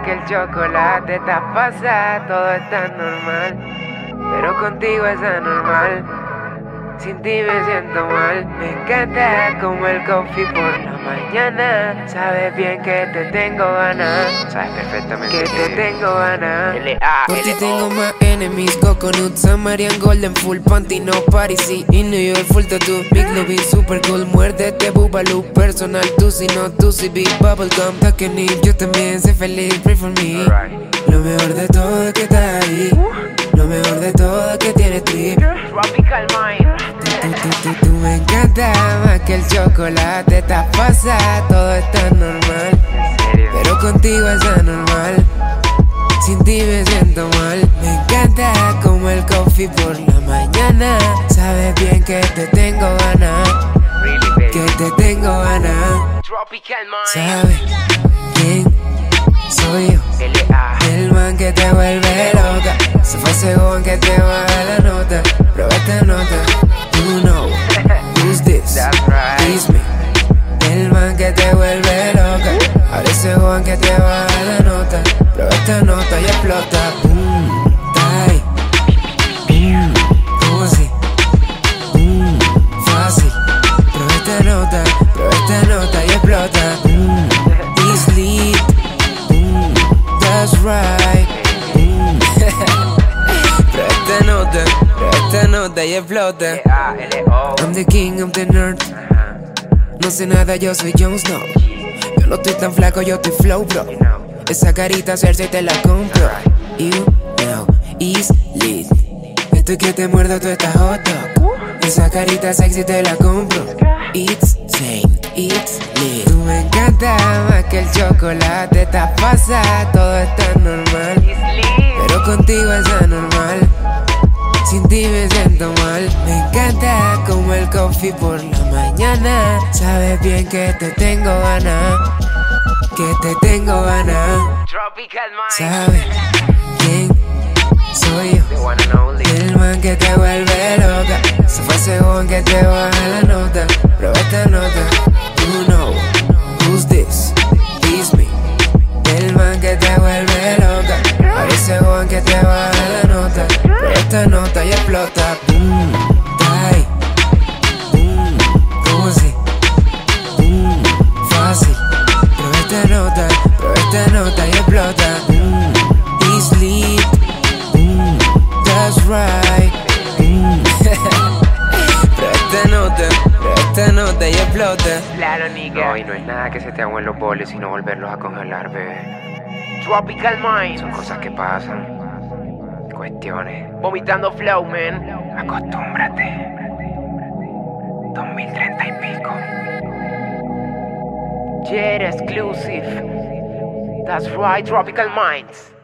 que el chocolate está pasada, todo está normal, pero contigo es anormal. Sin ti me siento mal. Me encanta como el coffee por la mañana. Sabes bien que te tengo ganas. Sabes perfectamente que te tengo ganas. L.A. Por ti tengo más enemies, coconuts, Samarian, Golden, full panty, no party, in New York, full tattoo, Big Lovin, super cool, muérdete, Boobaloo, personal, tú si no, tú si big bubblegum, Takenip, yo también sé feliz, pray for me. Lo mejor de todo es que estás ahí, lo mejor de todo es que tienes trip. Tropical Mind. Tú me encanta más que el chocolate, estás pasada, todo está normal, pero contigo es anormal. Sin ti me siento mal. Me encanta como el coffee por la mañana. Sabes bien que te tengo ganas, que te tengo ganas. ¿Sabes quién soy yo? L.A. El man que te vuelve loca. Se fue según que te baja la nota. Prueba esta nota. You know who's this? That's right. It's me. El man que te vuelve loca. Ahora ese Juan que te baja la nota. Prueba esta nota y explota. Está ahí. ¿Cómo así? Fácil. Prueba esta nota y explota. It's lit. That's right. Prueba esta nota y explota. L.A.L.O. I'm the king of the nerd. No sé nada, yo soy Jon Snow. Yo no estoy tan flaco, yo estoy flow, bro. Esa carita Cersei te la compro. You know, it's lit. Estoy que te muerdo, tú estás hot dog. Esa carita sexy te la compro. It's sane, it's lit. Tú me encanta más que el chocolate, estás pasada, todo está normal, pero contigo es anormal. Sin ti me siento mal. Me encanta como el coffee por la mañana. Sabes bien que te tengo ganas, que te tengo ganas. Tropical Mind. ¿Sabes quién soy yo? The one and only. El man que te vuelve loca. Se fue según que te baja la nota. Prueba esta nota. You know who's this? It's me. El man que te vuelve loca. Ahora ese Juan que te baja la nota. Prueba esta nota y explota. Está ahí. ¿Cómo así? Fácil. Prueba esta nota y explota. It's lit. That's right. Prueba esta nota y explota. Claro, nigga. No, y no es nada que se te agüen los boles, sino volverlos a congelar, bebé. Tropical Mind. Son cosas que pasan. Cuestiones. Vomitando flow, man. Acostúmbrate. 2030 y pico. Jet exclusive. That's right, Tropical Minds.